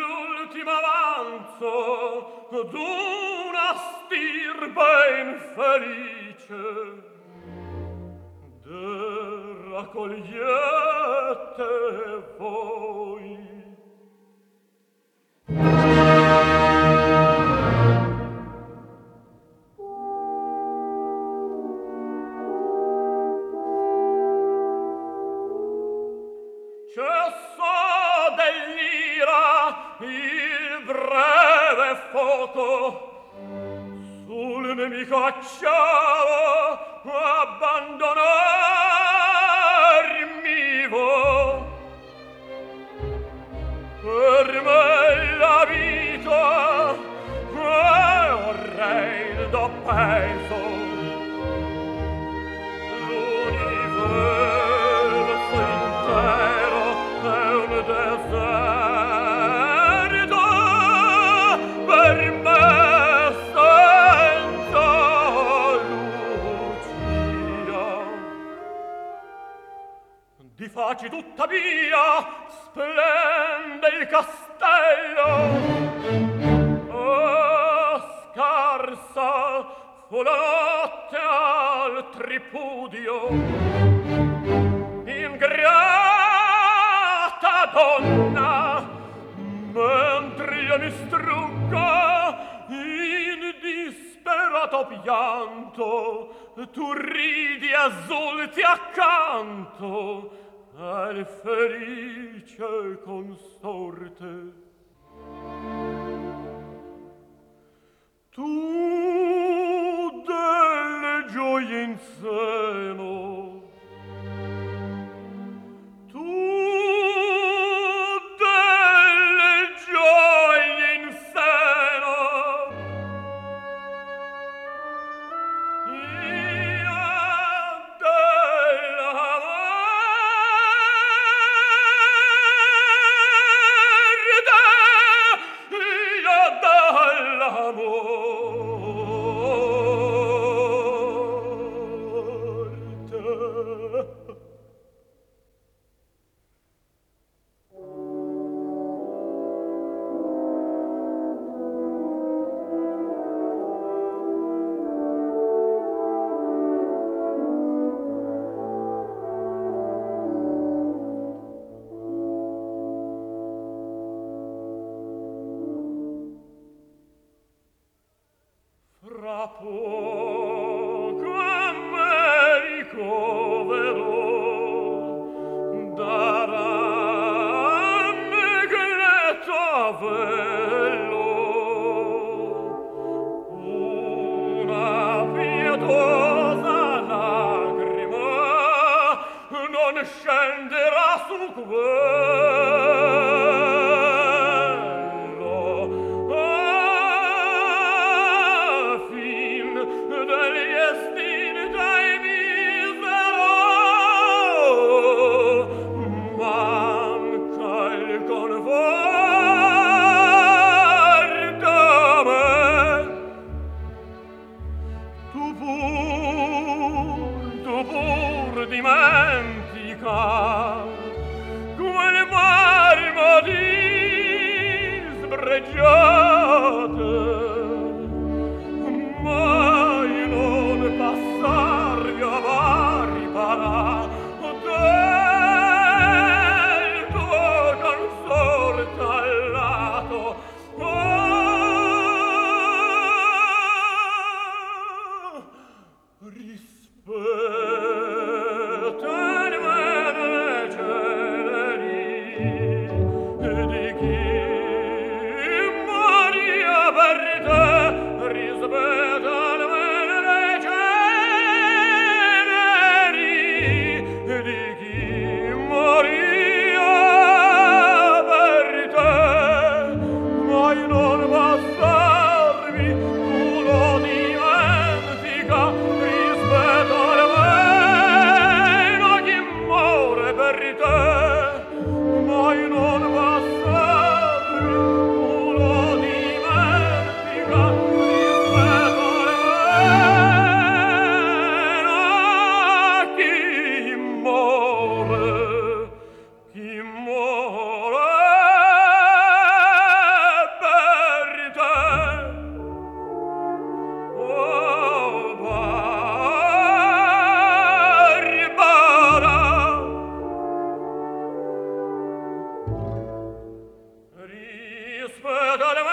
l'ultimo avanzo d'una stirpe infelice. Raccogliete voi. Cessò dell'ira il breve fuoco, sul nemico acciavo abbandonarmi vo. Per me la vita vorrei il do peso, l'universo intero è un deserto per me senza lucia. Difaci tuttavia splende il castello, oh scarsa fu la notte al tripudio. Ingrata donna, mentre io mi struggo in disperato pianto, tu ridi e esulti accanto al felice consorte. Tu delle gioie in seno, tu delle gioie in seno, io fra poco me ricoverò, daranne gretto avello, una pietosa lagrima non scenderà su quello. Fin degli estinti misero manca il conforto a me. Tu pur dimentica quel marmo di sbregiate, mai non passarvi avari parà del tuo consorte al lato. Rispetta il bene celeri di chi moria per te, rispetta il bene celeri e